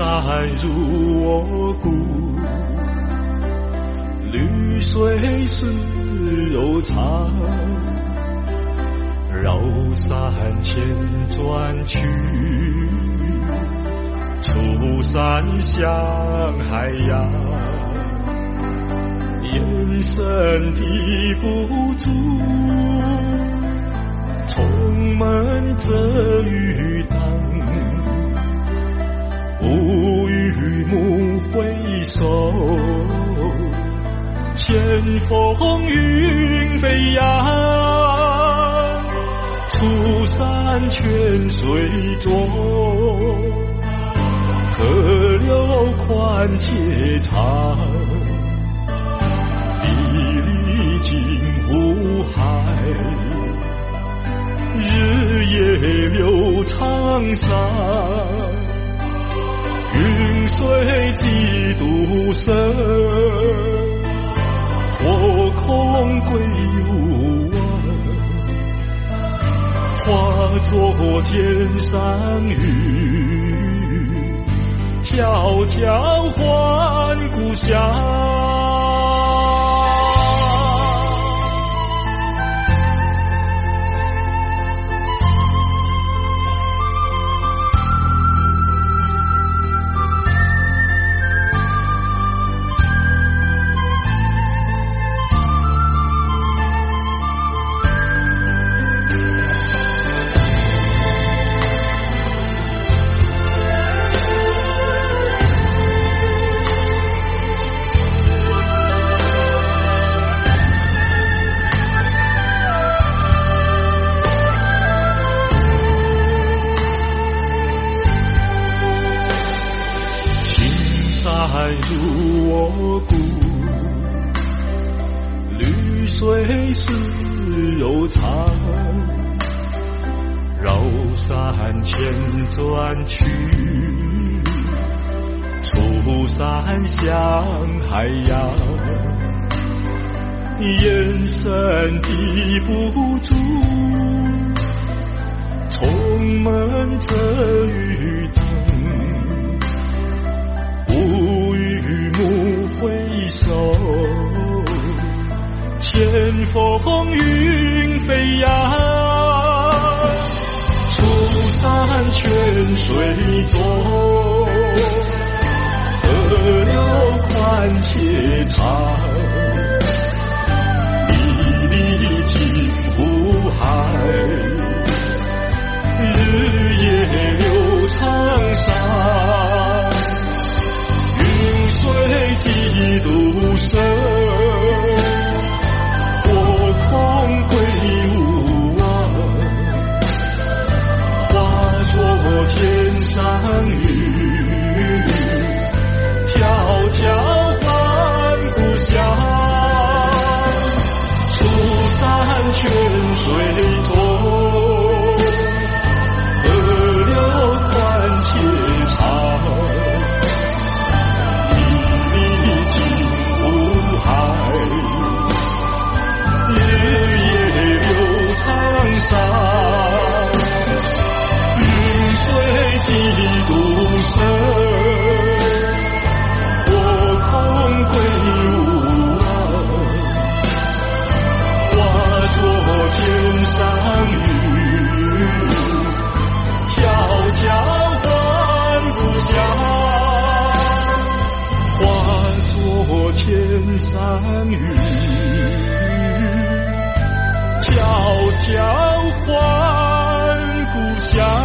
山如我骨，绿水似柔肠，绕山千转去，出山向海洋，眼神抵不住，充满着雨荡，无雨幕回首，千风云飞扬，出山泉水浊，河流宽且长，屹立进湖海，日夜流长沙，云水几度深，火空归无望，化作天上雨，迢迢还故乡。入我骨，绿水似柔肠，绕山千转去，出山向海洋，眼神抵不住，充满着雨荡，无雨幕回首，千风云飞扬，出山泉水浊，河流宽且长，屹立进湖海，日夜流长沙，云水几度深，火空归无望，化作天上雨，迢迢还故乡。出山泉水浊，河流宽且长，几度深，火空归无望，化作天上雨，迢迢还故乡，化作天上雨，迢迢还故乡。